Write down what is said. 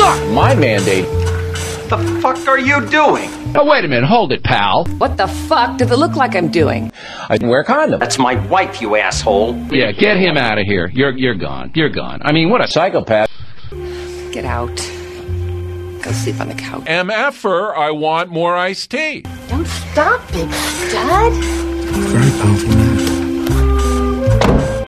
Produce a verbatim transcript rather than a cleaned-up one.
suck. My mandate. The fuck are you doing? Oh, wait a minute. Hold it, pal. What the fuck does it look like I'm doing? I wear condoms. That's my wife, you asshole. Yeah, get him out of here. You're you're gone. You're gone. I mean, what a psychopath. Get out. Go sleep on the couch. M F er, I want more iced tea. Don't stop, big stud. Very powerful